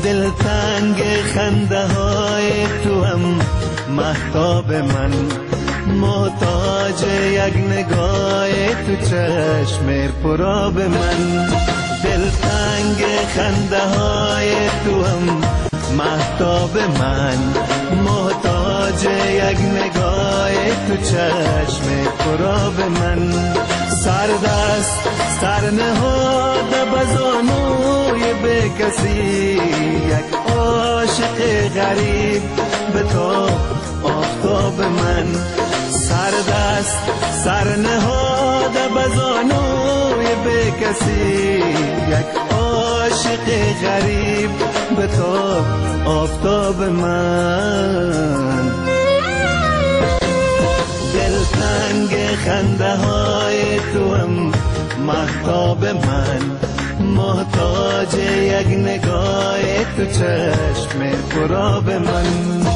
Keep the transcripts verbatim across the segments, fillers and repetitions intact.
دلتنگ خنده های تو هم مهتاب من، محتاج یک نگاه تو چشم پرآب من. دلتنگ خنده های تو هم مهتاب من، محتاج یک نگاه تو چشم پرآب من. سردست سر نهاده بزانوی به کسی، یک عاشق غریب به تو آفتاب من. سردست سر نهاده بزانوی به کسی، یک عاشق غریب به تو آفتاب من. دلتنگ خنده های تو هم مهتاب من، محتاج یک نگاه تو چشم پرآب من.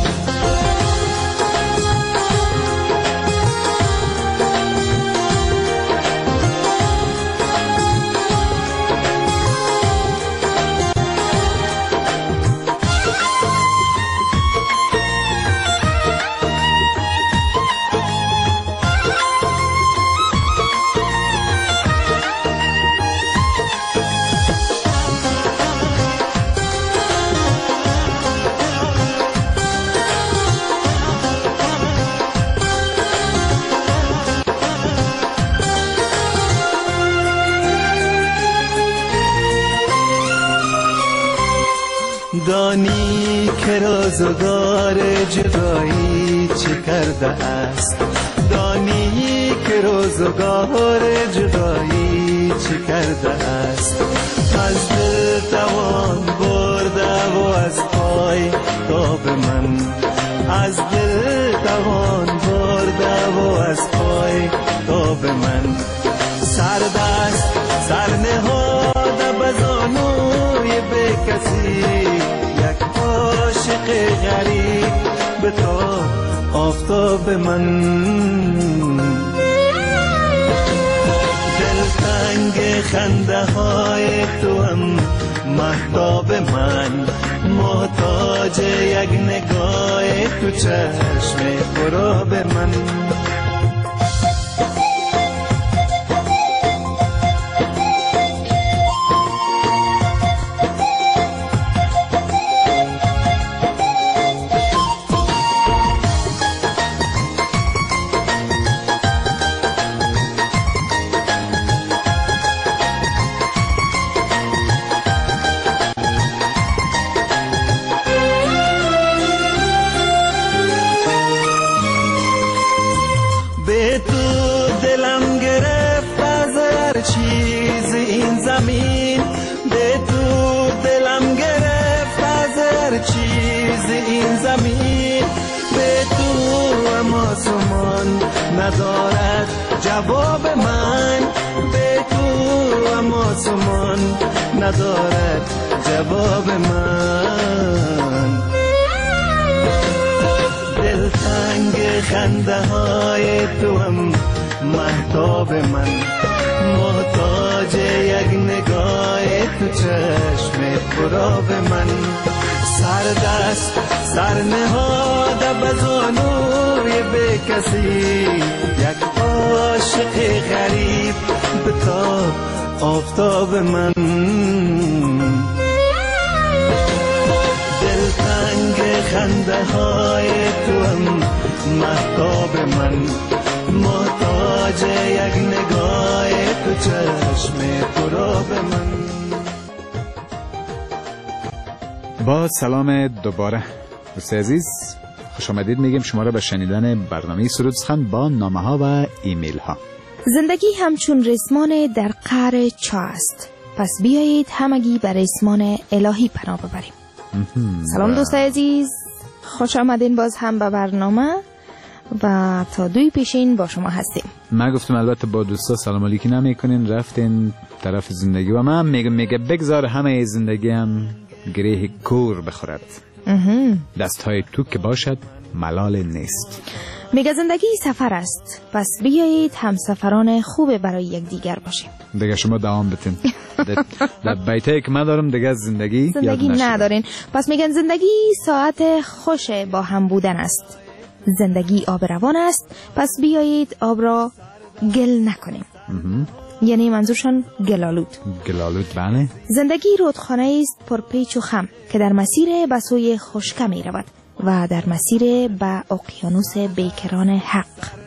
دانی که روزگار جدایی چه کرده است، دانی که روزگار جدایی چه کرده است. از دل توان برده و از پای تاب من، از دل توان برده و از پای تاب من. سردست سر نهاده بزانوی به کسی، یک عاشق غریب به تو آفتاب من. دلتنگ خنده های تو هم مهتاب من، محتاج یک نگاه تو چشم پرآب من. به تو دلم گرفت از هر چیز این زمین، به تو دلم گرفت از هر چیز این زمین. به تو اما آسمان ندارد جواب من، به تو اما آسمان ندارد جواب من. دلتنگ خنده های تو هم مهتاب من، محتاج یک نگاه تو چشم پرآب من. سردست سر نهاده بزانوی به کسی، یک عاشق غریب به تو آفتاب من. دلتنگ خنده های تو هم مهتاب من، محتاج یک نگاه تو چشم پرآب من. با سلام دوباره دوستای عزیز، خوش آمدید میگیم شما را به شنیدن برنامه سرود سخن با نامه ها و ایمیل ها. زندگی همچون ریسمان در قعر چاه است، پس بیایید همگی به ریسمان الهی پناه ببریم. سلام دوستای عزیز، خوش آمدین باز هم به برنامه و تا دوی پیشین با شما هستیم. من گفتم البته با دوستا سلام علیکی نمیکنین، رفتین طرف زندگی و من میگم میگه بگذار همه زندگی هم گریه گور بخورد، دست های تو که باشد ملال نیست. میگه زندگی سفر است، پس بیایید همسفران خوب برای یکدیگر باشیم. دیگه شما دوام بتین. در بیتایی که من دارم دیگه زندگی زندگی ندارین. پس میگن زندگی ساعت خوش با هم بودن است. زندگی آب روان است، پس بیایید آب را گل نکنیم. یعنی منظورشان گلالود. گلالود بله. زندگی رودخانه است پر پیچ و خم که در مسیر به سوی خشکی می رود و در مسیر به اقیانوس بیکران حق.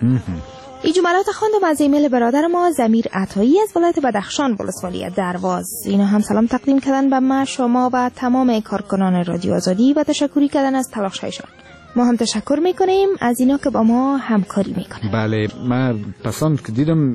این جملات خواندم از ایمیل برادر ما ضمیر عطایی از ولایت بدخشان ولسوالی درواز. اینا هم سلام تقدیم کردن به ما، شما و تمام کارکنان رادیو آزادی و تشکری کردن از تلاش‌هایشان. ما هم تشکر میکنیم از اینا که با ما همکاری میکنن. بله، من پسند که دیدم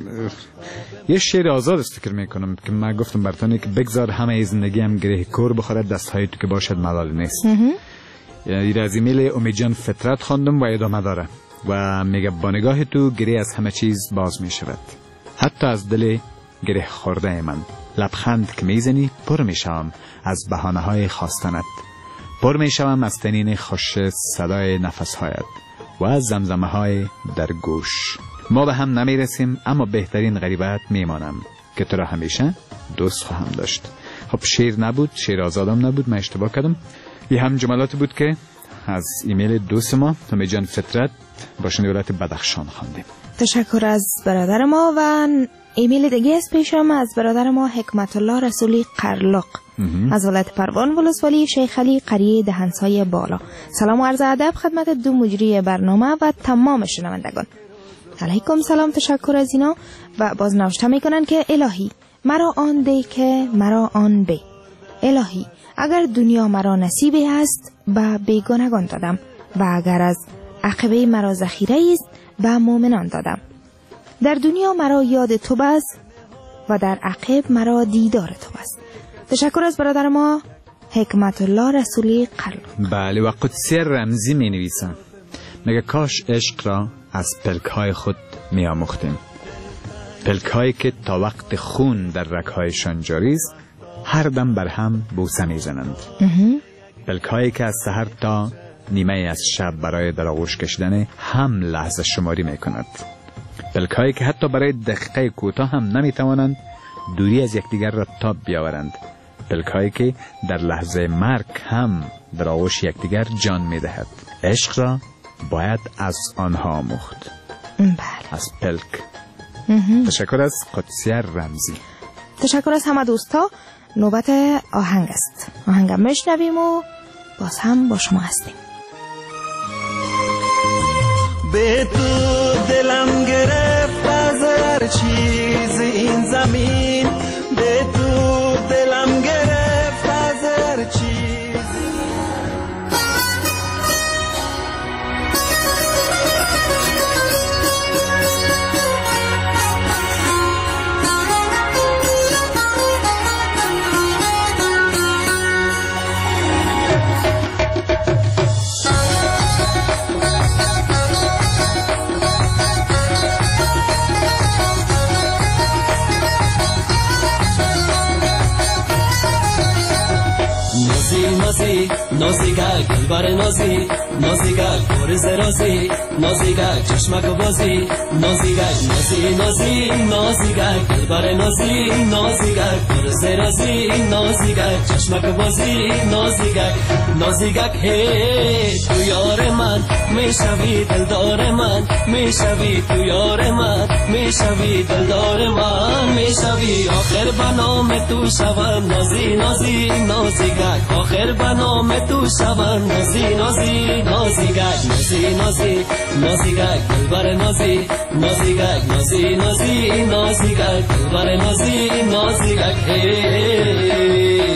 یه شعر آزاد استفکر میکنم که من گفتم برتانی که بگذار همه زندگی هم گره کور بخورد، دستهای تو که باشد ملال نیست. یعنی از ایمیل امیدجان فطرت خواندم و ادامه داره و میگه با نگاه تو گره از همه چیز باز میشود، حتی از دل گره خورده من. لبخند که میزنی پر میشم از بهانه های خواستنت، پر میشم از تنین خوش صدای نفسهایت و از زمزمه های در گوش. ما به هم نمیرسیم اما بهترین غریبت میمانم که تو را همیشه دوست خواهم داشت. خب شعر نبود، شعر آزادم نبود، من اشتباه کردم. یه هم جملاتی بود که از ایمیل دوست ما امیدجان فطرت باشنده ولایت بدخشان خواندیم. تشکر از برادر ما. و ایمیل دیگه از پیشم از برادر ما حکمت الله رسولی قرلق از ولایت پروان ولسوالی شیخ علی قریه دهنسای بالا. سلام و عرض ادب خدمت دو مجری برنامه و تمام شنوندگان. علیکم سلام، تشکر از اینا. و باز نوشته میکنن که الهی مرا آن ده که مرا آن به. الهی اگر دنیا مرا نصیبه است به بیگانگان دادم و اگر از عقبه مرا ذخیره است به مؤمنان دادم. در دنیا مرا یاد تو بس و در عقب مرا دیدار تو بس. تشکر از برادر ما حکمت الله رسولی قرلق. بله، و قدسی رمزی می نویسم، میگه کاش عشق را از پلک های خود می آموختیم، پلک هایی که تا وقت خون در رگ‌هایشان جاری است هر دم بر هم بوسه می زنند، پلک هایی که از سحر تا نیمه از شب برای در آغوش کشیدن هم لحظه شماری می کند، پلک هایی که حتی برای دقیقه کوتاه هم نمی توانند دوری از یکدیگر را تاب بیاورند، پلک هایی که در لحظه مرگ هم در آغوش یکدیگر جان می دهد. عشق را باید از آنها آموخت. بله. از پلک. تشکر از قدسی رمزی. تشکر از همه دوستا. نوبت آهنگ است. آهنگم میشنویم و باز هم با شما هستیم. به تو دلم گرفت از هر چیز این زمین، به تو دلم گرفت از هر چیز. نازی نازیگک دلبر نازی نازیگک گرز رازی نازیگک چشمک بازی نازیگک نازی نازی نازیگک دلبر نازی نازیگک گرز رازی نازیگک چشمک بازی نازیگک نازیگک هی تو یار من میشوی دلدار من میشوی تو یار من میشوی دلدار من میشوی آخر بنام تو شوم نازی نازی نازیگک آخر بنام تو شوم نازی نازی نازیگک نازی نازی نازیگک دلبر نازی نازیگک نازی نازی نازیگک دلبر نازی نازیگک هی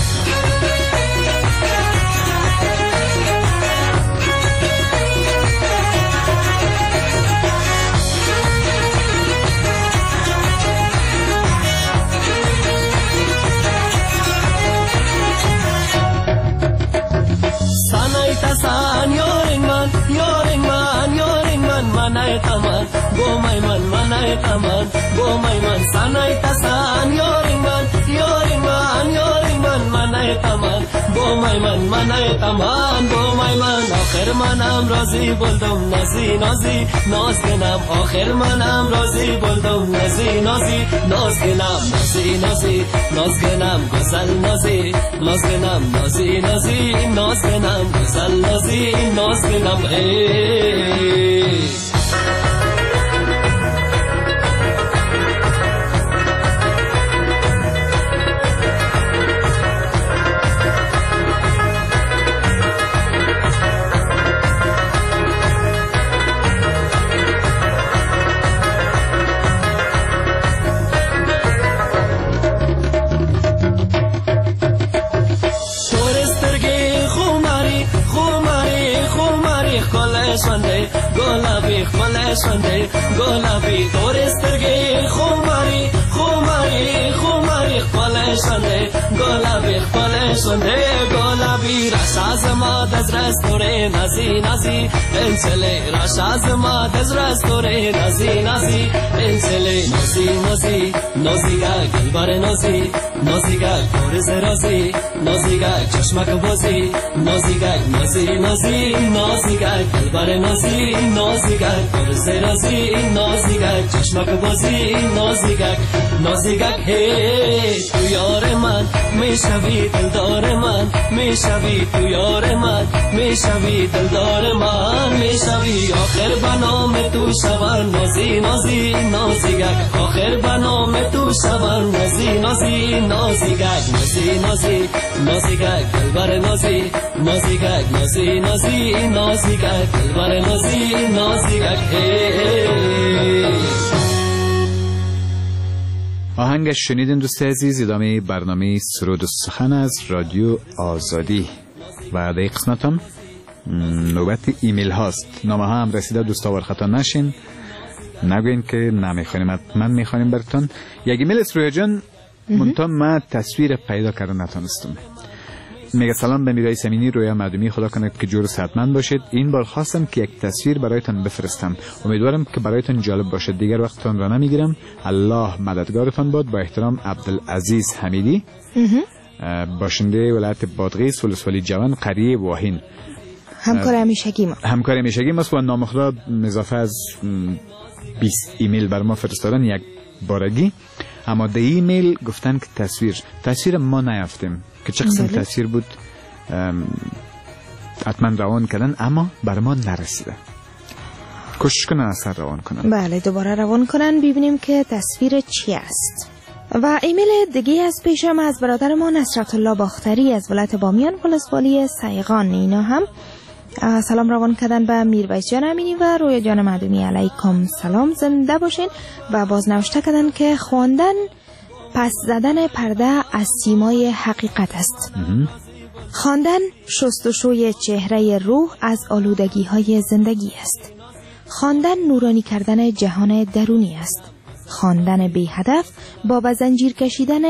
San yoring man, yoring man, yoring man, manay taman, go my man, manay taman, go my man, sanay tasan, yoring man, yoring man, yoring man, manay taman, go my man. من من تمام بومای من آخر منم راضی بولدم نازی نازی ناز کنم آخر منم راضی بولدم نازی نازی ناز کنم نازی نازی ناز کنم گسل نازی ناز کنم نازی نازی ناز کنم گسل نازی ناز کنم ای Sunday, golabi, khmale Sunday, golabi, toristarge, khumari, khumari, khumari, khmale Sunday, golabi, khmale Sunday, golabi, rashazma dazrastore, nazi, nazi, ensele, rashazma dazrastore, nazi, nazi, ensele, nazi, nazi, naziga, gilbare nazi, naziga, korize razi, naziga, chashmak bozi, naziga, nazi, nazi, naziga, gilbare نازی نازیگک برزه رازی نازیگک چشمک بازی نازیگک نازیگک هی تو یار من میشوی دلدار من میشوی تو یار من میشوی دلدار من میشوی آخر بنام تو شور نازی نازی نازیگک آخر بنام تو شور نازی نازی نازیگک نازی نازی نازیگک دلبر نازی نازیگک نازی نازی نازیگک دلبر نازی نازیگک آهنگش شنیدین دوست عزیز. ادامه برنامه سرود و سخن از رادیو آزادی و در قسمت هم نوبت ایمیل هاست. نامه ها هم رسیده دوستا خطا نشین، نگوین که نمیخوانیم، من میخوانیم براتون. یک ایمیل است رویا جان، منتها من تصویر پیدا کردن نتونستم. میگه سلام به میرای سمینی، رویا مردمی، خدا کنه که جور صحتمند باشید. این بار خواستم که یک تصویر برایتان بفرستم، امیدوارم که برایتان جالب باشد. دیگر وقتتان را نمیگیرم، الله مددگارتان باد. با احترام عبدالعزیز حمیدی، باشنده ولایت بادغیس، ولسوالی جوان، قریه واهین، همکار همیشگی ما همکار همیشگی ما و نام خدا اضافه از بیست ایمیل بر ما فرستادن یک بارگی. اما در ایمیل گفتن که تصویر تصویر ما نیافتیم که چه قسم تصویر بود، حتما روان کردن اما بر ما نرسیده. کوشش کنن اثر روان کنن. بله دوباره روان کنن ببینیم که تصویر چی است. و ایمیل دیگه از پیشم از برادر ما نصرت الله باختری از ولایت بامیان، ولسوالی سیغان. اینا هم سلام روان کردن به میرویس جان امینی و رویا جان معدومی، علیکم سلام، زنده باشین. و باز نوشته کردن که خواندن پس زدن پرده از سیمای حقیقت است. خواندن شستشوی چهره روح از آلودگی های زندگی است. خواندن نورانی کردن جهان درونی است. خواندن بی هدف با به زنجیر کشیدن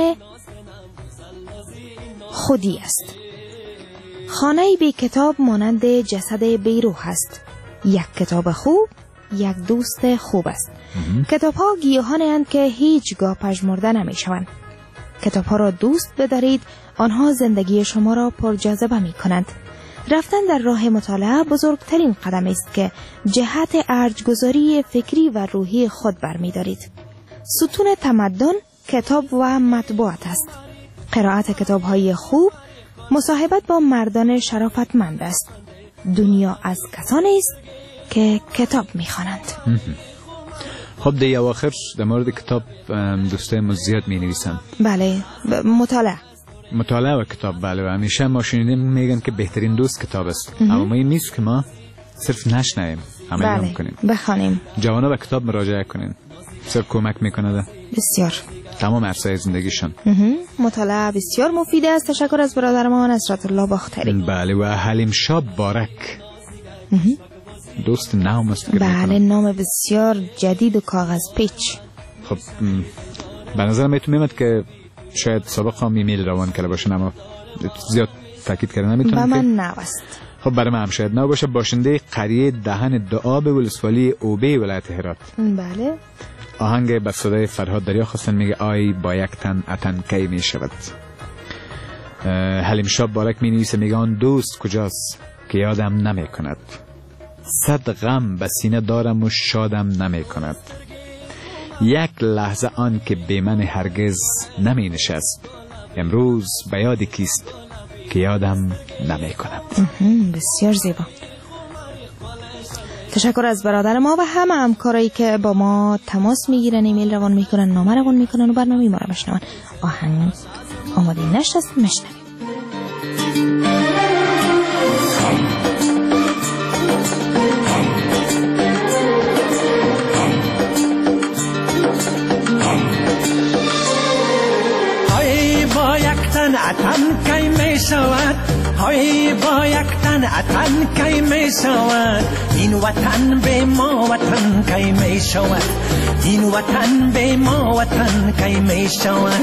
خودی است. خانه بی کتاب مانند جسد بی روح است. یک کتاب خوب یک دوست خوب است. کتاب ها گیاهان اند که هیچگاه پژمرده نمی شوند. کتاب ها را دوست بدارید، آنها زندگی شما را پرجاذبه می کنند. رفتن در راه مطالعه بزرگترین قدم است که جهت ارجگذاری فکری و روحی خود برمی دارید. ستون تمدن کتاب و مطبوعات است. قرائت کتاب های خوب مصاحبت با مردان شرافتمند است. دنیا از کسانی است که کتاب می‌خوانند. خب در اواخر در مورد کتاب دوستای ما زیاد می‌نویسن. بله مطالعه مطالعه و کتاب. بله و همیشه ما شنیدیم میگن که بهترین دوست کتاب است. اما ما این نیست که ما صرف نشنویم، عمل هم بله. کنیم. بخوانیم. جوانا به کتاب مراجعه کنین، صرف کمک میکنه بسیار تمام عرصه‌های زندگیشان. مطالعه بسیار مفید است. تشکر از برادر ما نصرت الله باختری. بله و حلیم شاه بارک دوست نام است. بله نام بسیار جدید و کاغذ پیچ. خب به نظر میتونه میاد که شاید سابق هم ایمیل روان کرده باشن اما زیاد تاکید کردن نمیتونم. با من نوست. خب برای من هم شاید نو باشه. باشنده قریه دهن دعا به ولسوالی اوبه ولایت هرات. بله آهنگ به صدای فرهاد دریا خواستن، میگه آی با یک تن اتن کی می شود. حلیم شاب بارک می نویسه، میگه آن دوست کجاست که یادم نمی کند، صد غم به سینه دارم و شادم نمی کند، یک لحظه آن که به من هرگز نمی نشست، امروز به یاد کیست که یادم نمی کند. بسیار زیبا. تشکر از برادر ما و همه همکارایی که با ما تماس میگیرن، ایمیل روان میکنن، نامه روان میکنن و برنامه ما رو بشنون. آهنگ آماده نشست، مشنویم. های با یک تن اتن کی می شود، های با یک تن اتن کی می شود، این وطن به ما وطن کی می شود، این وطن به ما وطن کی می شود.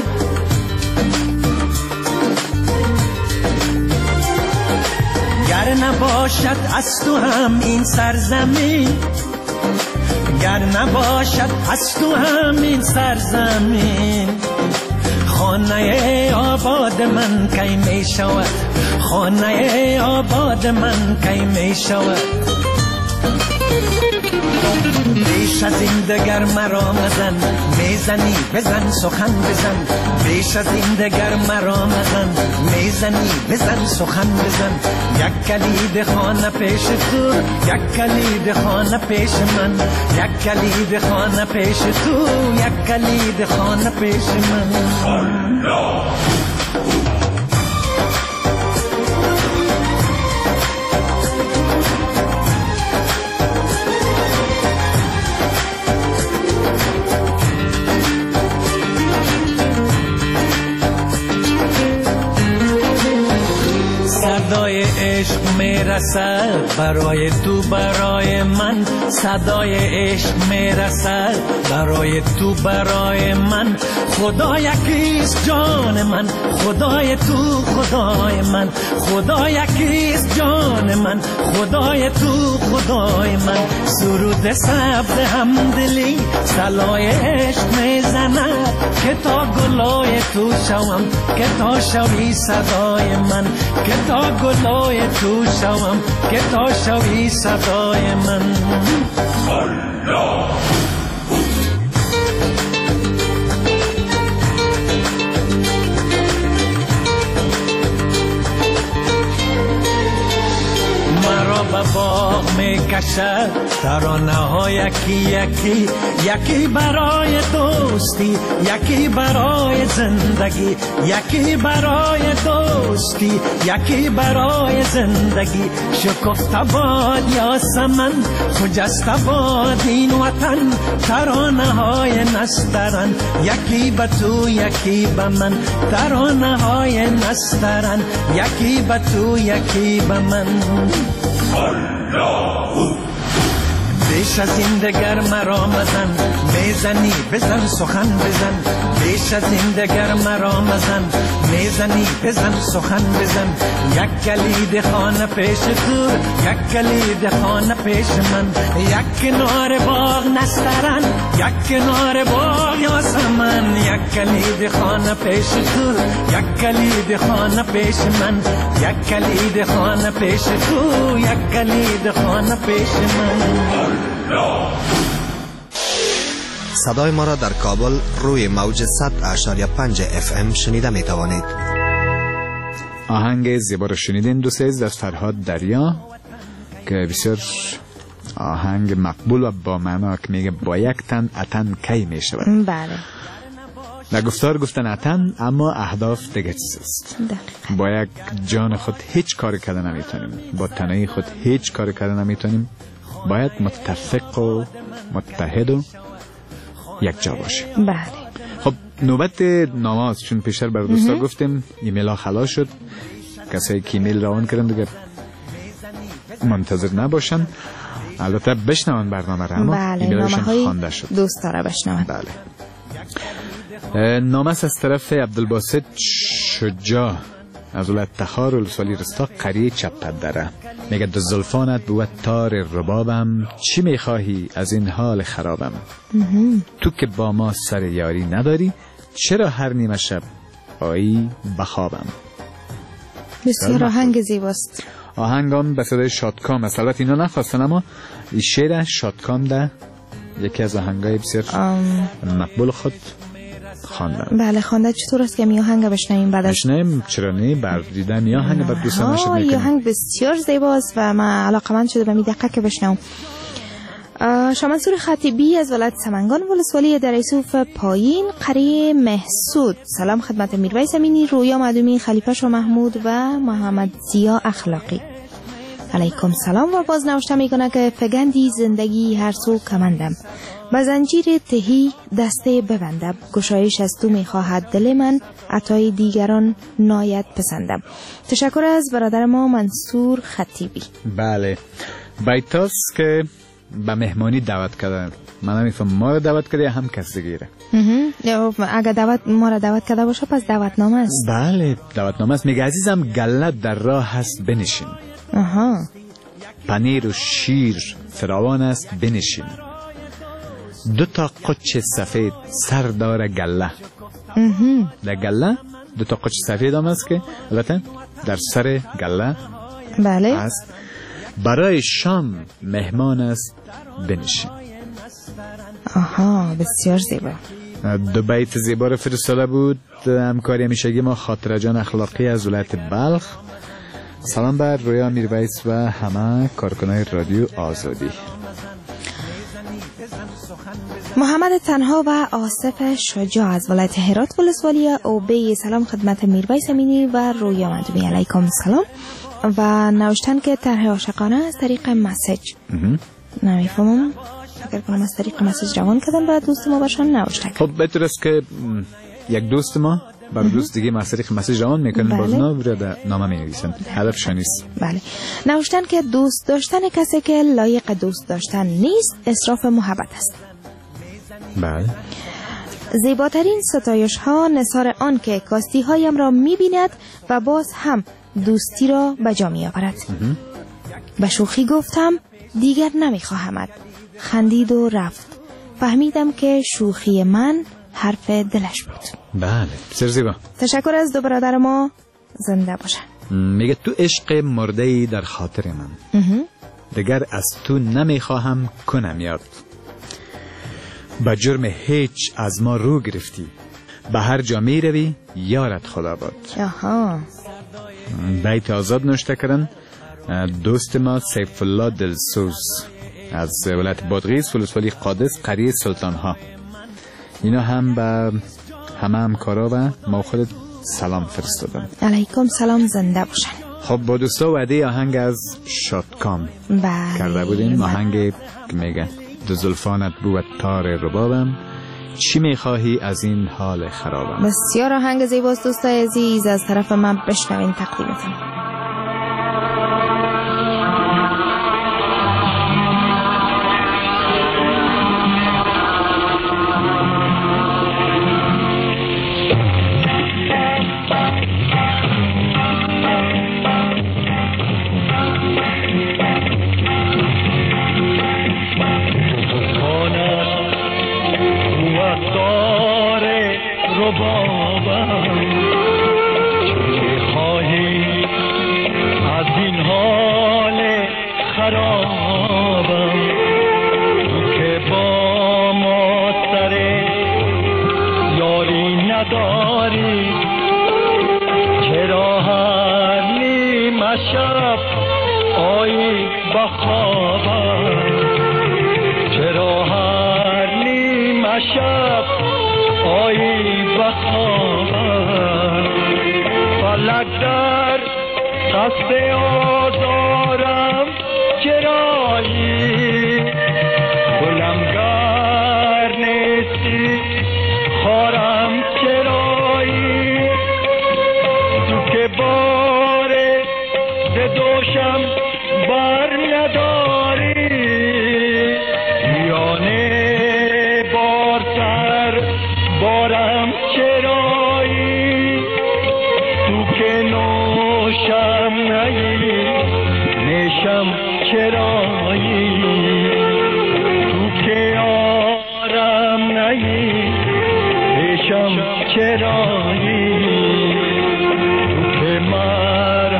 گر نباشد از تو هم این سرزمین، گر نباشد از تو هم این سرزمین، خانه آباد من کی می شود، خانه آباد من کی می شود. بیش از این دگر مرا مزن، میزنی بزن سخن بزن، بیش از این دگر مرا مزن، میزنی بزن سخن بزن. یک کلید خانه پیش تو، یک کلید خانه پیش من، یک کلید خانه پیش تو، یک کلید خانه پیش من. صدای عشق میرسد برای تو برای من، صدای عشق میرسد برای تو برای من. خدا یکیست جان من، خدای تو خدای من، خدا یکیست جان من، خدای تو خدای من. سرود سبز همدلی صلای عشق میزند، که تا گلای تو شوم، که تا شوی صدای من، که تا گلای تو شوم، که تا شوی صدای من. الله مرا به باغ می کشد ترانه ها یکی یکی، یکی برای دوستی، یکی برای زندگی، یکی برای دوستی، یکی برای زندگی. شکفته باد یاسمن، خجسته باد این وطن، ترانه های نسترن، یکی به تو یکی به من، ترانه های نسترن، یکی به تو یکی به من. بیش از این دگر مرا مزن، میزنی بزن سخن بزن، بیش از این دگر مرا مزن، میزنی بزن سخن بزن. یک کلید خانه پیش تو، یک کلید خانه پیش من، یک کنار باغ نسترن، یک کنار باغ یاسمن. یک کلید خانه پیش تو، یک کلید خانه پیش من، یک کلید خانه پیش تو، یک کلید خانه پیش من. صدای ما را در کابل روی موج صد اشاری پنج اف ام شنیده می توانید. آهنگ زیبا رو شنیدین دوست عزیز از فرهاد دریا که بسیار آهنگ مقبول و با معنا که میگه با یک تن اتن کی می شود. بله. در گفتار گفتن اتن، اما اهداف دیگه چیز است. با یک جان خود هیچ کاری کردن نمیتونیم، با تنهایی خود هیچ کاری کردن نمیتونیم، باید متفق و متحد و یک جا باشیم. بله. خب نوبت ناماز، چون پیشتر بر دوستا گفتیم ایمیل ها خلاص شد، کسایی که ایمیل روان کردن دیگه منتظر نباشن، البته بشنون برنامه را، اما بله. ایمیل هاشون خوانده شد، دوستا را بشنون. بله. نامه از طرف عبدالباسط شجاع از ولایت تخار ولسوالی رستاق قریه چپدره. میگه دو زلفانت بود تار ربابم، چی میخواهی از این حال خرابم؟ تو که با ما سر یاری نداری، چرا هر نیمه شب آیی بخوابم؟ بسیار آهنگ زیباست. آهنگام به صدای شادکام است. البته اینا نخواستن اما این شعر شادکام ده یکی از آهنگای بسیار آم... مقبول خود خواندن. بله خوانده. چطور است که می آهنگ بشنویم بعد از بشنویم؟ چرا نه؟ بر دیدن می آهنگ بعد دوستان نشد میکنیم. آهنگ بسیار زیباست و من علاقمند شده به می دقیقه که بشنوم. شاه منصور خطیبی از ولایت سمنگان ولسوالی در ایسوف پایین قریه محسود. سلام خدمت میرویس امینی، رویا مدومی، خلیفه شاه محمود و محمد زیا اخلاقی. علیکم سلام. و باز نوشته میکنه که فگندی زندگی هر سو کمندم، به زنجیر تهی دسته ببندم، گشایش از تو میخواهد دل من، عطای دیگران ناید پسندم. تشکر از برادر ما منصور خطیبی. بله بیتاس که به مهمانی دعوت کرده. من نمیفهم ما رو دعوت کرده یا هم کسی دیگه. اگه دعوت ما رو دعوت کرده باشه پس دعوتنامه است. بله دعوتنامه است. میگه عزیزم گله در راه هست بنشین. آها. پنیر و شیر فراوان است بنشین. دو تا قچ سفید سر داره گله. در گله دو تا قچ سفید هم است که البته در سر گله بله است. برای شام مهمان است بنشین. آها بسیار زیبا. دو بیت زیبا رو فرستاده بود همکاری همیشگی ما خاطره جان اخلاقی از ولایت بلخ. سلام بر رویا میرویس و همه کارکنان رادیو آزادی. محمد تنها و آصف شجاع از ولایت هرات ولسوالی اوبی. سلام خدمت میرویس امینی و رویا مدومی. علیکم سلام. و نوشتن که طرح عاشقانه از طریق مسیج. نمیفهمم اگر کنم از طریق مسیج روان کردن بعد دوست ما باشن نوشتن. خب بهتر است که یک دوست ما برای دوست دیگه از طریق مسیج روان میکنن. باز نه برای نامه می نویسن. هدفشان نیست. بله نوشتن که دوست داشتن کسی که لایق دوست داشتن نیست اسراف محبت است. بله زیباترین ستایش ها نثار آن که کاستی هایم را میبیند و باز هم دوستی را به جا می آورد. به شوخی گفتم دیگر نمیخواهمت. خندید و رفت. فهمیدم که شوخی من حرف دلش بود. بله بسیار زیبا. تشکر از دو برادر ما. زنده باشن. میگه تو عشق مرده‌ای در خاطر من، دیگر از تو نمیخواهم کنم یاد. با جرم هیچ از ما رو گرفتی، به هر جا می روی یارت خدا باد. آها. بیت آزاد نوشته کردن دوست ما سیف الله دلسوز از ولایت بادغیس ولسوالی قادس قریه سلطان ها. اینا هم به همه همکارا و ما خودت سلام فرستادن. علیکم سلام. زنده باشن. خب با دوستا وعده آهنگ از شادکام بله کرده بودیم. آهنگ که میگه دو زلفانت بود تار ربابم، چی میخواهی از این حال خرابم. بسیار آهنگ زیباست دوستای عزیز. از طرف من بشنوین تقدیمتون. چرایی که مرا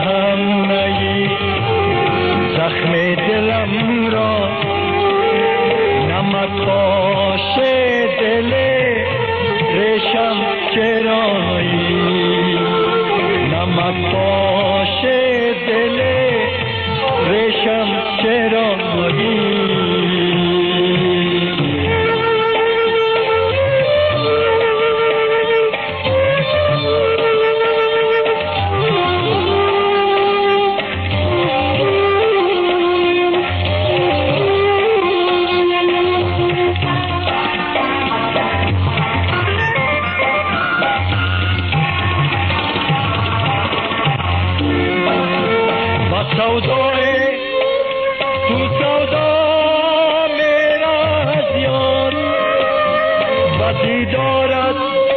سودای تو سودا میرا زیاد و دیدارت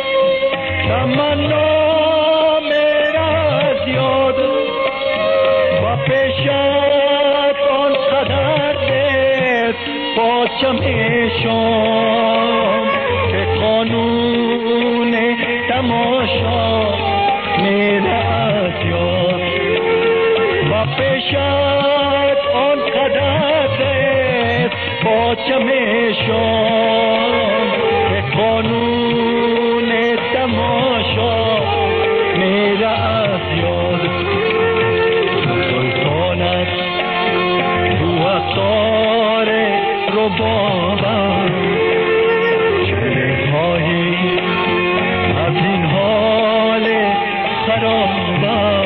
تمنا میرا زیاد و پیشت آن قدر نیست با چمیشم که قانون تماشا میرا زیاد و پیشت آن قدر نیست با چمیشم که قانون تماشا میرا زیاد سلطانت تو اثار ربابم چه خواهی از این حال خرابم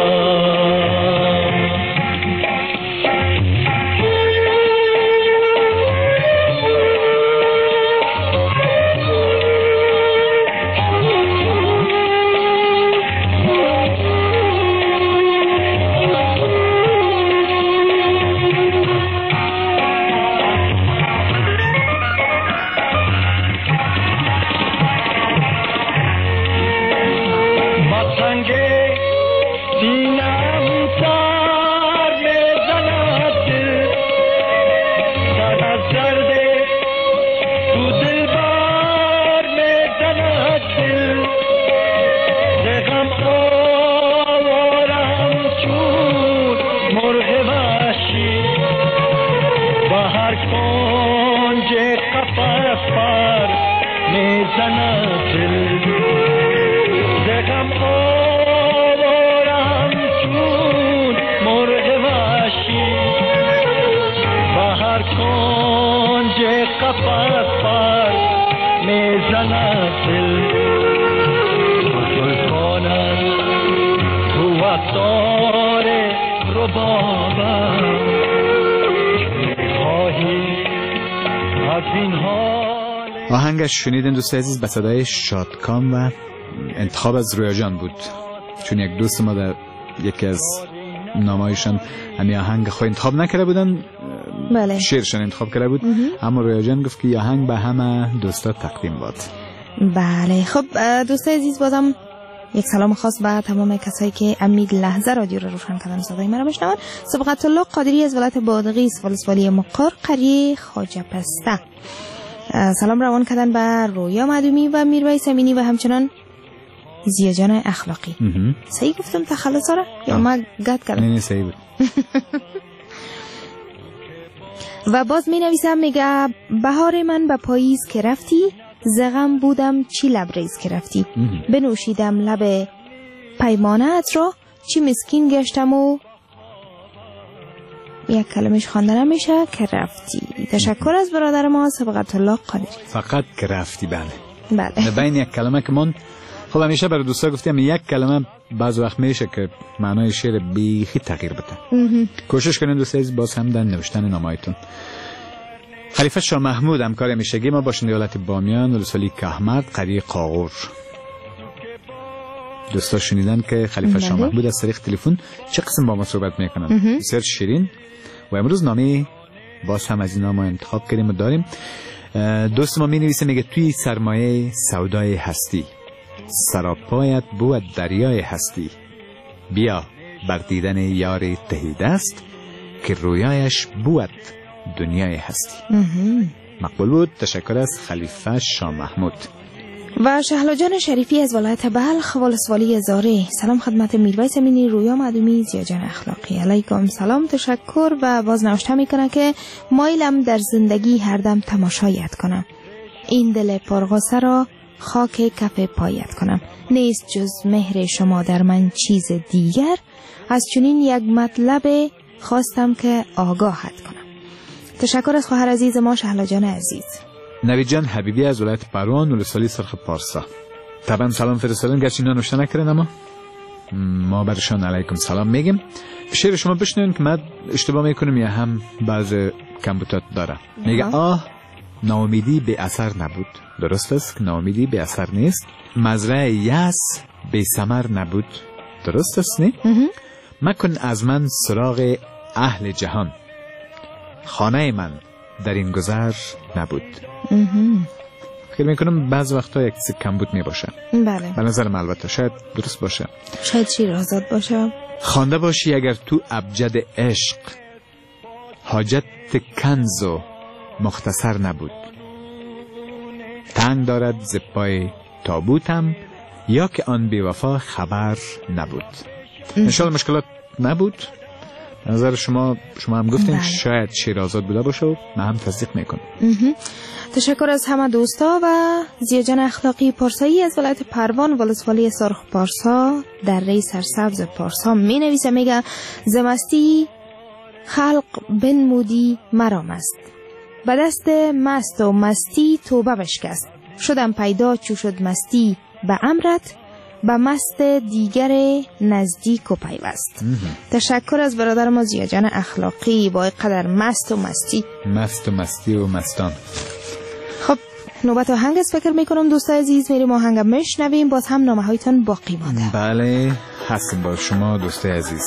آهنگش شنیدین دوست عزیز به صدای شادکام و انتخاب از رویا جان بود، چون یک دوست ما در یکی از نامه‌هایشان همین آهنگ خود انتخاب نکرده بودن، بله. شعرشان انتخاب کرده بود، اما رویا جان گفت که آهنگ به همه دوستا تقدیم باد. بله. خب دوست عزیز بازم یک سلام خاص به تمام کسایی که امید لحظه رادیو رو روشن کردن صدای مرا بشنون. سبقت الله قادری از ولایت بادغیس ولسوالی مقر قریه خواجه پسته سلام روان کردن به رویا معدومی و میرویس امینی و همچنان زیاجان اخلاقی. صحیح گفتم تخلص را یا ما گد کردم؟ نه نه صحیح بود. و باز می نویسم میگه بهار من به پاییز که رفتی زغم بودم چی لبریز که رفتی بنوشیدم لب پیمانت را چی مسکین گشتم و یک کلمش خوانده نمیشه که رفتی. تشکر از برادر ما سبقت الله قادری. فقط که رفتی. بله بله. بین یک کلمه که من خب همیشه برای دوستا گفتیم یک کلمه بعض وقت میشه که معنای شعر بیخی تغییر بده. کوشش کنین دوست عزیز باز هم در نوشتن نامه‌هایتون. خلیفه شاه محمود همکار همیشگی ما باشنده ولایت بامیان ولسوالی کهمرد قریه قاغور. دوستا شنیدن که خلیفه شاه محمود از طریق تلفن چه قسم با ما صحبت میکنن، بسیار شیرین. و امروز نامه باز هم از اینا ما انتخاب کردیم و داریم. دوست ما می نویسه میگه توی سرمایه سودای هستی سراپایت بود دریای هستی بیا بر دیدن یار تهی دست که رویایش بود دنیای هستی. مقبول بود. تشکر از خلیفه شاه محمود. و شهلا جان شریفی از ولایت بلخ ولسوالی زاره سلام خدمت میرویس امینی رویا معدومی زیاجان اخلاقی. علیکم سلام تشکر. و باز نوشته میکنه که مایلم در زندگی هر دم تماشایت کنم این دل پرغصه را خاک کف پایت کنم نیست جز مهر شما در من چیز دیگر از چنین یک مطلب خواستم که آگاهت کنم. تشکر از خواهر عزیز ما شهلا جان عزیز. نوید جان حبیبی از ولایت پروان ولسوالی سرخ پارسا طبعا سلام فرستادن، گرچه اینا نوشته نکردن اما ما برشان علیکم سلام میگیم. شعر شما بشنوین که من اشتباه میکنم یا هم بعض کمبوتات داره. میگه آه ناامیدی به اثر نبود. درست است که ناامیدی به اثر نیست. مزرعه یأس به ثمر نبود. درست است نه؟ مکن از من سراغ اهل جهان، خانه من در این گذر نبود. فکر میکنم بعض وقتا یک چیز کمبود میباشه. بله. به نظرم البته شاید درست باشه. شاید شیر آزاد باشه. خوانده باشی اگر تو ابجد عشق، حاجت کنز و مختصر نبود. تنگ دارد ز پای تابوتم، یا که آن بی وفا خبر نبود. انشالله مشکلات نبود. نظر شما شما هم گفتین شاید شیر آزاد بوده باشه و من هم تصدیق میکنم. تشکر از همه دوستا و زیاجان اخلاقی پارسایی از ولایت پروان ولسوالی سرخ پارسا در ری سرسبز پارسا می نویسه، میگه زمستی خلق بنمودی مرام است، به دست مست و مستی توبه بشکست، شدم پیدا چو شد مستی به امرت، به مست دیگر نزدیک و پیوست. تشکر از برادر ما زیاجان اخلاقی با قدر مست و مستی مست و مستی و مستان. خب نوبت آهنگ است. فکر میکنم دوستای عزیز میریم آهنگ میشنویم، باز هم نامه هایتان باقی مانده. بله هستیم با شما دوستای عزیز.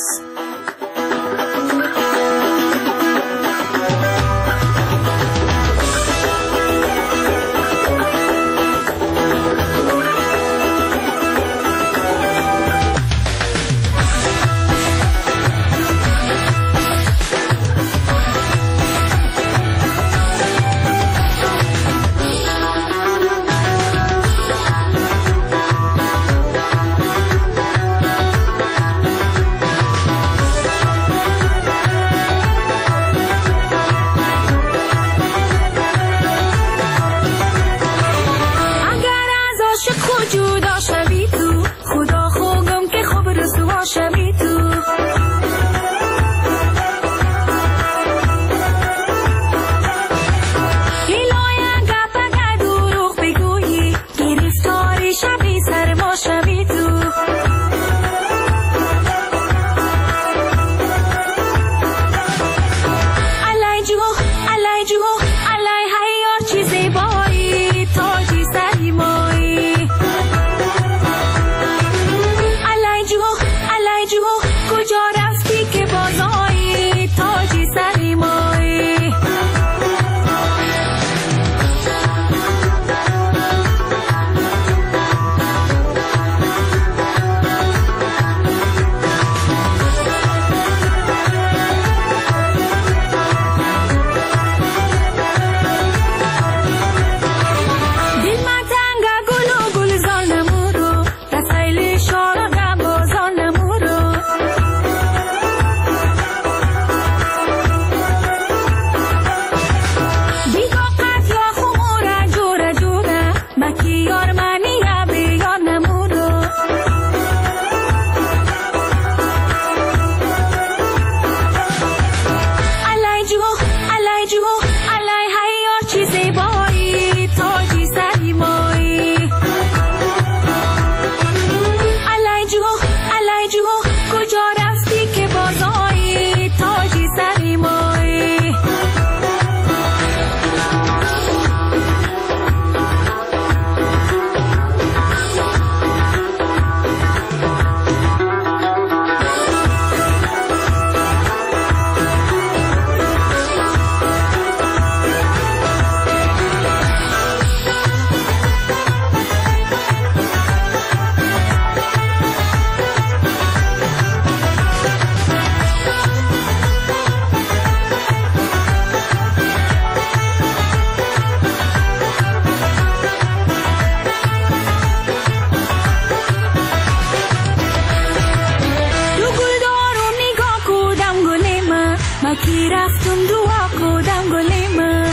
کی رفتم دعا کردم گلیم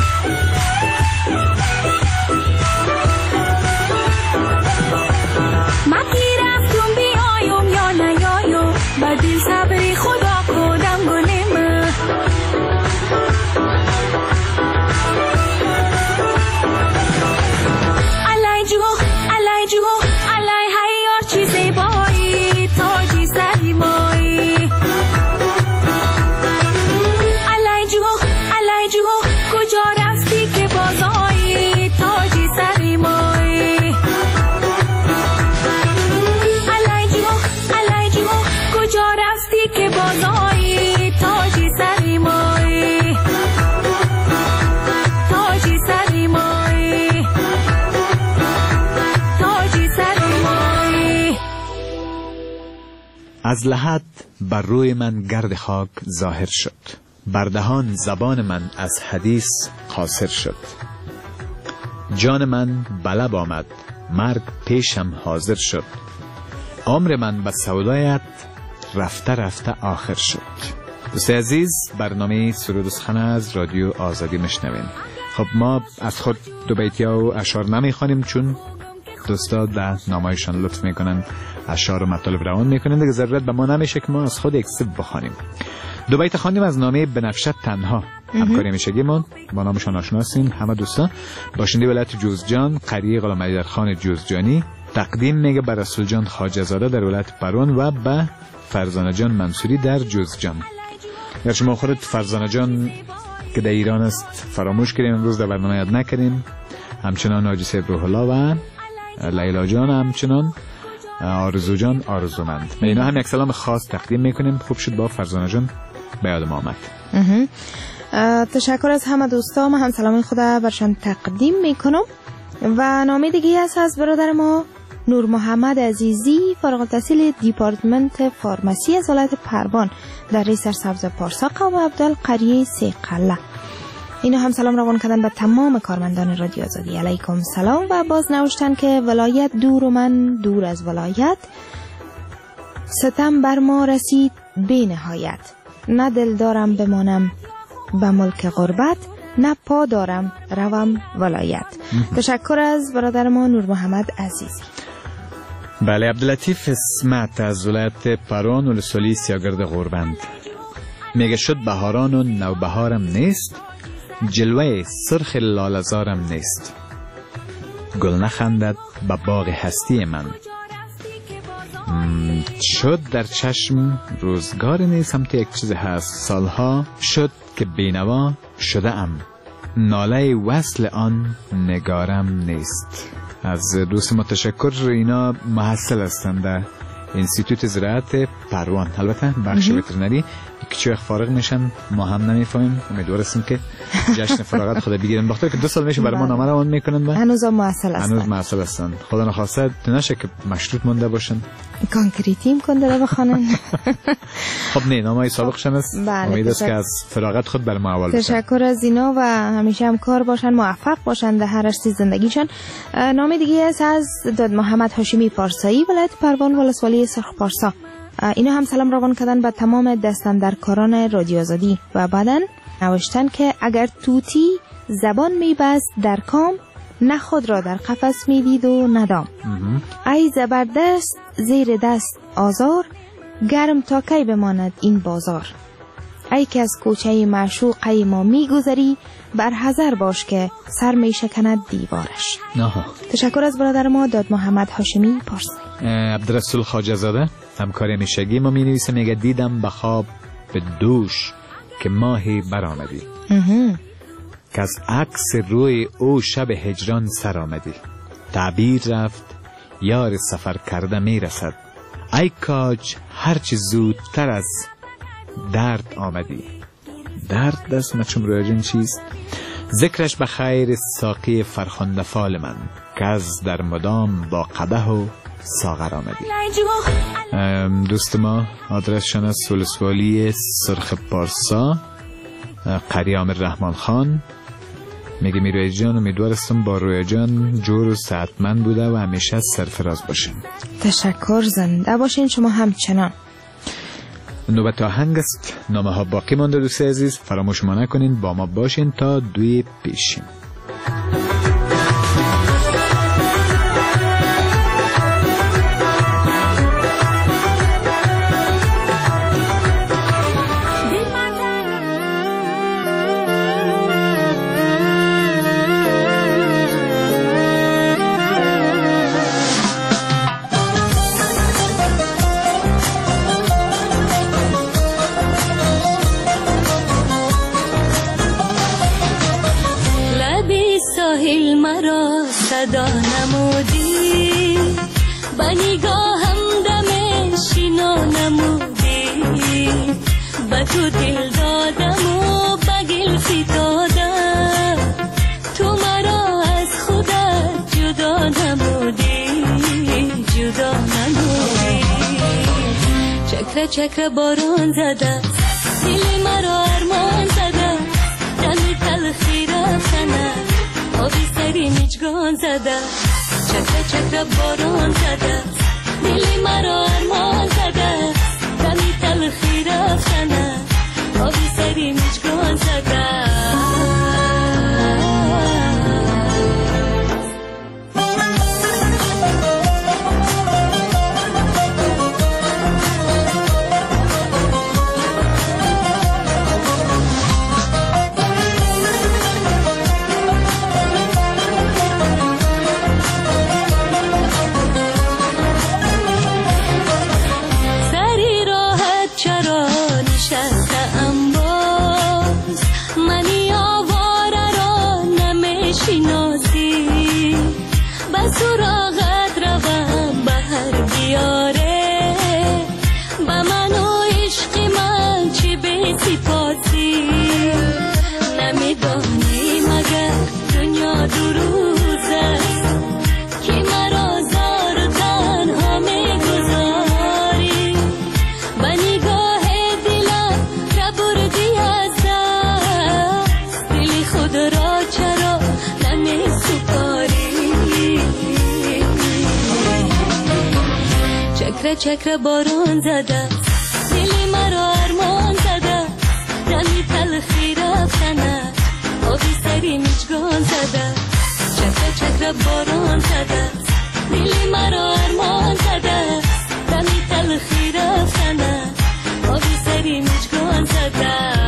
ما کی رفتم بیایم یا نیایم با دل صبری خدا کردم گلیم علای جو علای جو علای هیار چیزی بایی تاجی سری مایی علای جو علای جو از لحد بر روی من گرد خاک ظاهر شد، بر دهان زبان من از حدیث قاصر شد. جان من بلب آمد، مرگ پیشم حاضر شد، عمر من به سودایت رفته رفته آخر شد. دوست عزیز، برنامه سرود و سخن از رادیو آزادی میشنوین. خب ما از خود دو بیتیا و اشعار نمیخوانیم چون دوستا در نامه‌شان لطف میکنن اشعار و مطالب روان میکنن، دیگه ضرورت به ما نمیشه که ما از خود یک سب بخوانیم. دو بیت خواندیم از نامه بنفشه تنها، همکاری میشگی ما با نامشان آشناسین. همه دوستا باشنده ولایت جوزجان، قریه غلام علی خان جوزجانی، تقدیم میگه بر رسول جان خواجه زاده در ولایت پروان و به فرزانه جان منصوری در جوزجان. گر شما خودت فرزانه جان که در ایران است فراموش کردیم، امروز در برنامه یاد نکردیم، همچنان حاجی سید روح الله و لیلا جان، همچنان آرزو جان آرزومند. ما اینا هم یک سلام خاص تقدیم میکنیم. خوب شد با فرزانه جان به یاد ما آمد. تشکر از همه دوستا. ما هم سلام خدا برشان تقدیم میکنم. و نامه دیگه است از برادر ما نور محمد عزیزی، فارغ التحصیل دیپارتمنت فارماسی از ولایت پروان در ری سرسبز پارسا، قوم عبدال، قریه سیقله. اینا هم سلام روان کردن به تمام کارمندان رادیو آزادی. علیکم سلام. و باز نوشتن که ولایت دور و من دور از ولایت، ستم بر ما رسید بی نهایت، نه دل دارم بمانم به ملک غربت، نه پا دارم روم ولایت. تشکر از برادر ما نور محمد عزیزی. بله، عبداللطیف اسمت از ولایت پروان ولسوالی سیاگرد غربند میگه شد بهاران و نوبهارم نیست، جلوه سرخ لالزارم نیست، گل نخندد به باغ هستی من، شد در چشم روزگار نیست. هم که یک چیز هست، سالها شد که بینوا شده ام، ناله وصل آن نگارم نیست. از دوست ما تشکر. اینا محصل هستند در انستیتوت زراعت پروان، البته بخش وترنری. که فارغ میشن ما هم نمیفهمیم. امیدوار هستیم که جشن فراغت خدا بگیرن، بخاطر که دو سال میشه برای ما نامه روان میکنن و هنوز هم محصل هستن. هنوز محصل هستن. خدا نخواسته نشه که مشروط مونده باشن، کانکریتیم کنده بخوانن. خب نه، نامه سابقشن است. امید است که از فراغت خود بر ما اول بشن. تشکر از اینا و همیشه هم کار باشن، موفق باشن در هر رشته زندگیشان. نامه دیگه است از داد محمد هاشمی پارسایی، ولایت پروان ولسوالی سرخ پارسا. اینا هم سلام روان کردن به تمام دستاندرکاران رادیو آزادی و بعدن نوشتن که اگر توتی زبان میبست در کام، نه خود را در قفس میدید و ندام. ای زبردست زیر دست آزار، گرم تا کی بماند این بازار. ای که از کوچه معشوقه ما میگذری، بر حذر باش که سر میشکند دیوارش. آها. تشکر از برادر ما داد محمد هاشمی پارسی. عبدالرسول خواجه زاده همکاری میشگی ما می نویسه، میگه دیدم به خواب به دوش که ماهی برآمدی، که از عکس روی او شب هجران سر آمدی، تعبیر رفت یار سفر کرده می رسد، ای کاج هرچی زودتر از درد آمدی. درد دست مچم رویجن چیست؟ ذکرش به خیر ساقی فرخنده فال من، که از در مدام با قده و ساغر آمدی. دوست ما آدرسشان از ولسوالی سرخ پارسا، قریه عامر رحمان خان. میگه میروی جان امیدوارستم با روی جان جور و صحتمند بوده و همیشه سرفراز باشین. تشکر، زنده باشین شما همچنان. نوبت آهنگ است، نامه ها باقی مانده. دوست عزیز فراموش ما نکنین، با ما باشین تا دوی پیشیم. صدا نمودی، با نگاهم دم شینا نمودی، با تو دل دادم و با گل فتادم، تو مرا از خودت جدا نمودی، جدا نمودی. چکر چکر باران زده دل مرا ارمان زده دمی تلخی رفتنه آبی سری میچگان زده چکر چکر باران زده دل مرا ارمان زده دمی تلخی رفتنه آبی سری میچگان زده سراغت روم بهر بیاره با من و عشق من چی به سپاسی نمیدانی مگر دنیا دو روز است که مرا زار و تنها میگذاری با نگاه دلم را بردی از دست دل خود را چرا نمی سپاری چکر چکر باران زده دل مرا ارمان زده دمی تلخی رفتنه آبی سری میچگان زده چکر چکر باران زده دل مرا ارمان زده دمی تلخی رفتنه آبی سری میچگان زده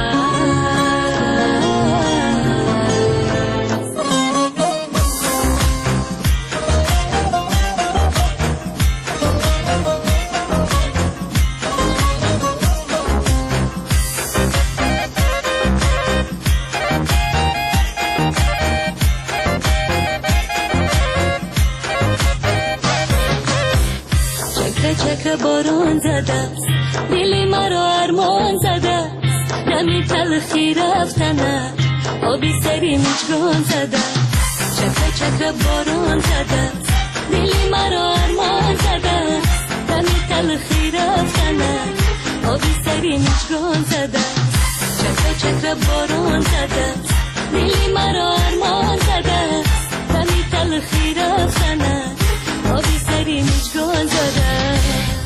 چکر باران زده دل مرا ارمان زده دمی تلخی رفتنه آبی سری میچگان زده چکر چکر باران زده دل مرا ارمان زده دمی تلخی رفتنه آبی سری میچگان زده چکر چکر باران زده دل مرا ارمان زده دمی تلخی رفتنه آبی سری میچگان زده.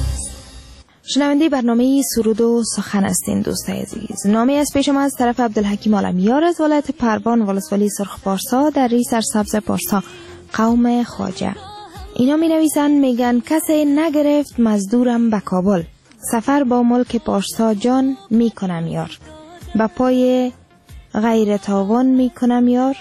شنونده برنامه سرود و سخن هستین دوستای عزیز. نامی از پیش ما از طرف عبدالحکیم عالمیار از ولایت پروان ولسوالی سرخ پارسا در ری سرسبز پارسا قوم خواجه. اینا می نویسن میگن کسی نگرفت مزدورم به کابل سفر با ملک پارسا جان می کنم یار با پای غیر تاوان می کنم یار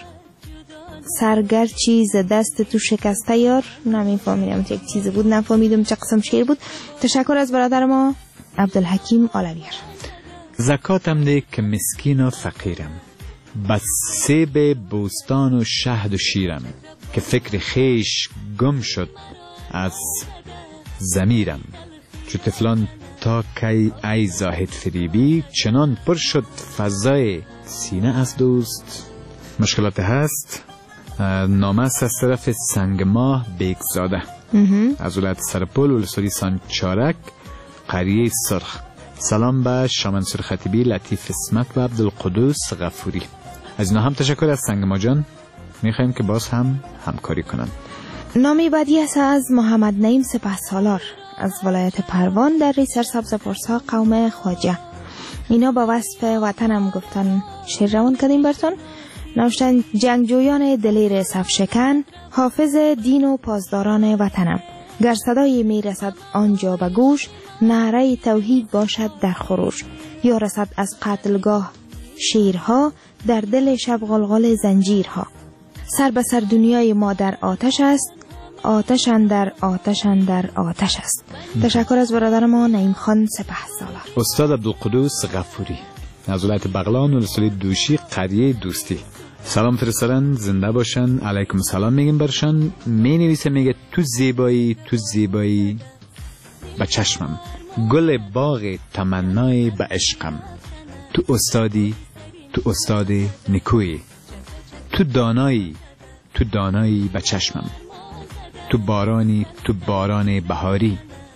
سرگر چیز دست تو شکسته یار. نمیفهمیدم یک چیز بود نفهمیدم چه قسم شعر بود. تشکر از برادر ما عبدالحکیم عالمیار. زکاتم ده که مسکین و فقیرم بس سیب بوستان و شهد و شیرم که فکر خیش گم شد از زمیرم چو تفلان تا کی ای زاهد فریبی چنان پر شد فضای سینه از دوست. مشکلات هست. نامه است از طرف سنگ ماه بیگزاده از ولایت سرپل ولسوالی سانچارک قریه سرخ. سلام به شامنصور خطیبی، لطیف اسمت و عبدالقدوس غفوری. از اینا هم تشکر از سنگ ما جان. میخوایم که باز هم همکاری کنن. نامی بعدی است از محمد نعیم سپهسالار از ولایت پروان در ری سرسبز پارسا قوم خواجه. اینا با وصف وطنم گفتن شعر روان کردیم براتون. نوشتن جنگجویان دلیر صفشکن حافظ دین و پاسداران وطنم گر صدای می رسد آنجا به گوش نعره توحید باشد در خروش یا رسد از قتلگاه شیرها در دل شب غلغل زنجیرها سر به سر دنیای ما در آتش است آتش اندر آتش اندر آتش است. تشکر از برادر ما نعیم خان سپهسالار. استاد عبدالقدوس غفوری از ولایت بغلان ولسوالی دوشی قریه دوستی. سلام فرستادن، زنده باشن، علیکم سلام میگیم برشان. می نویسه میگه تو زیبایی تو زیبایی به چشمم گل باغ تمنای به عشقم تو استادی تو استاد نکوی تو دانایی تو دانایی به چشمم تو بارانی تو باران بهاری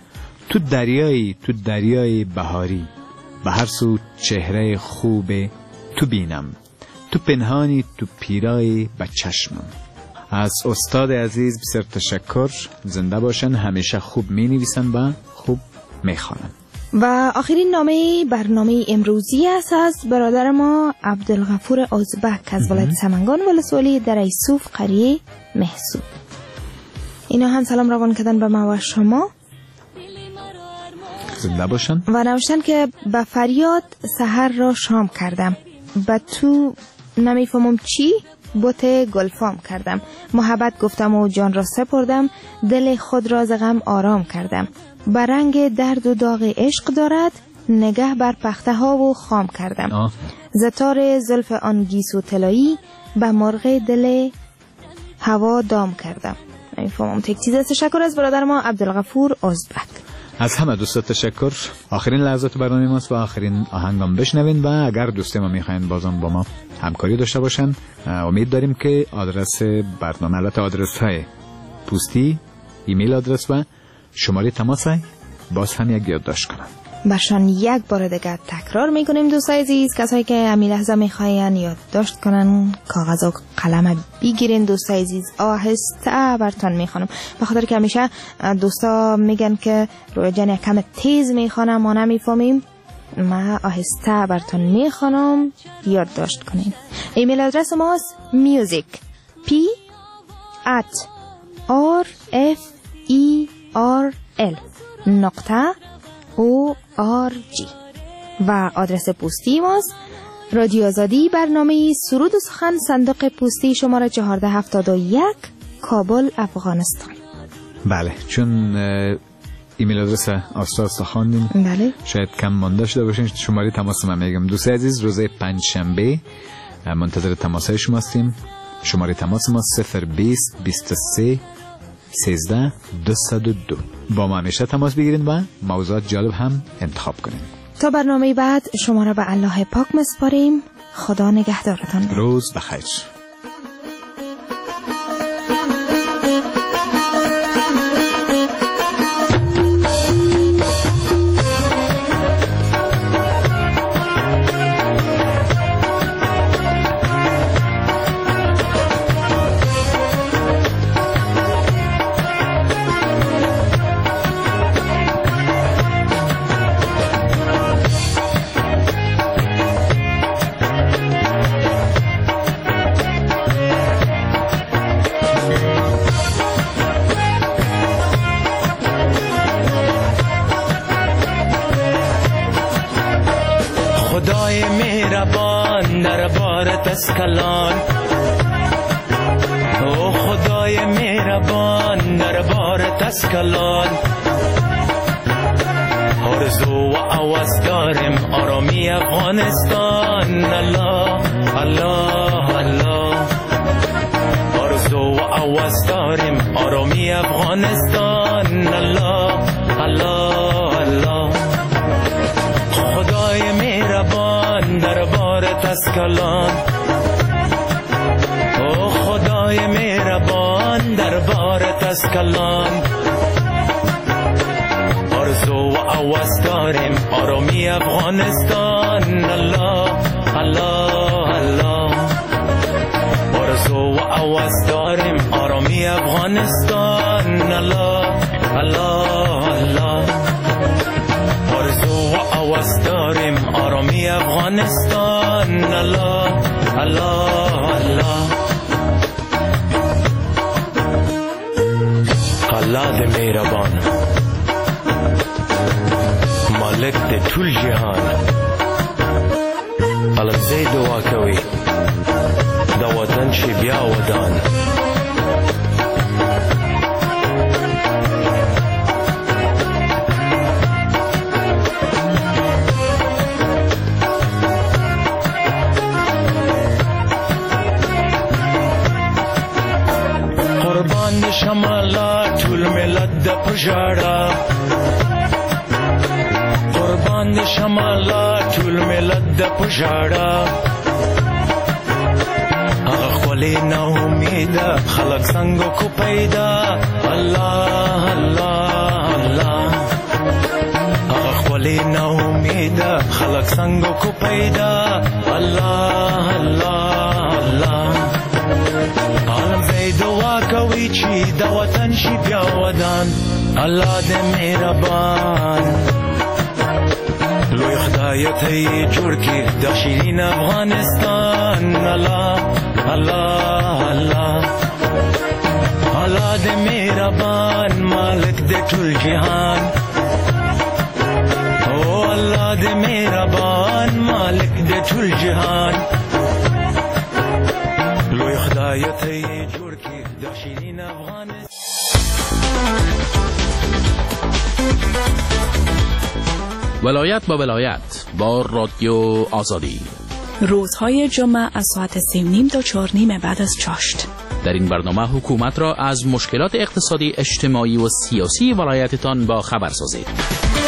تو دریایی تو دریای بهاری، به هر سو چهره خوب تو بینم، تو پنهانی تو پیرای به چشمم. از استاد عزیز بسیار تشکر. زنده باشن، همیشه خوب می نویسن و خوب می خوانن. و آخرین نامه برنامه امروزی است از برادر ما عبدالغفور ازبک از ولایت سمنگان ولسوالی در ایسوف قریه محسوب. اینا هم سلام روان کردن به ما و شما. زنده باشن. و نوشتن که به فریاد سحر را شام کردم، به تو نمیفهمم چی بوت گلفام کردم، محبت گفتم و جان را سپردم، دل خود را ز غم آرام کردم، به رنگ درد و داغ عشق دارد، نگه بر پخته ها و خام کردم، زتار زلف آن گیسو طلایی، به مرغ دل هوا دام کردم. نمیفهمم تک چیز. تشکر از برادر ما عبدالغفور ازبک. از همه دوستا تشکر. آخرین لحظات برنامه ماست و آخرین آهنگام بشنوین و اگر دوستی ما میخواین بازم با ما همکاری داشته باشن، امید داریم که آدرس برنامه، البته آدرس های پستی، ایمیل آدرس و شماره تماس باز هم یک یادداشت کنن. برشان یک بار دیگه تکرار میکنیم دوستای عزیز، کسایی که امی لحظه میخواین یادداشت کنن کاغذ و قلم بگیرین دوستای عزیز، آهسته براتون میخوانم، به خاطر که همیشه دوستا میگن که روی جان کم تیز میخوانم ما نمیفهمیم. ما آهسته براتون میخوانم، یادداشت کنین. ایمیل آدرس ماست music p at r f e r l نقطه او آر جی و آدرس پستی ماست رادیو آزادی، برنامه سرود و سخن، صندوق پستی شماره چهارده هفتاد و یک، کابل، افغانستان. بله، چون ایمیل آدرس آساس خواندیم بله شاید کم مانده شده باشین. شماره تماس من میگم دوست عزیز، روز پنج شنبه منتظر تماس های شما هستیم. شماره تماس ما صفر بیست بیست و سه سیزده دویست و دو. با ما همیشه تماس بگیرین و موضوعات جالب هم انتخاب کنین. تا برنامه بعد شما را به الله پاک مسپاریم. خدا نگهدارتان. روز بخیر. خدای مهربان در بارت اسکلان، او خدای مهربان در بارت اسکلان، آرزو و آواز داریم آرامی افغانستان. الله الله الله، آرزو و آواز داریم آرامی افغانستان. الله الله الله، خدای مهربان در بارت اسکلان، او خدای مهربان در بارت اسکلان، آرزو و آواز داریم آرامی افغانستان. الله الله الله، آرزو و آواز داریم آرامی افغانستان. الله الله الله، آرزو و آواز داریم آرامی افغانستان. الله الله الله، الله د مهربان مالک د ټول جهان، خلک زی دعا کوي د وطن شي بیا ودان. قربان شمالا ټول ملت د پژړا، قربان شمالا ټول ملت د پژړا، هغه خولي نه امید خلک څنګه کو پیدا. الله الله الله، ولی ناامیده خلق سنگو کو پیدا الله الله الله عالم بی دعا کوي چې د وطن شي بیا ودان الله دې مهربان لوی خدای ته یې جوړ کړي د شیرین افغانستان الله الله الله الله دې مهربان مالک دې ټول جهان او الله دې مهربان مالک دې ټول جهان لوی خدای ته یې جوړ کړي د شیرین افغانستان. ولایت با ولایت با رادیو آزادی روزهای جمعه از ساعت سه و نیم تا چهار نیم بعد از چاشت. در این برنامه حکومت را از مشکلات اقتصادی، اجتماعی و سیاسی ولایتتان با خبر سازید.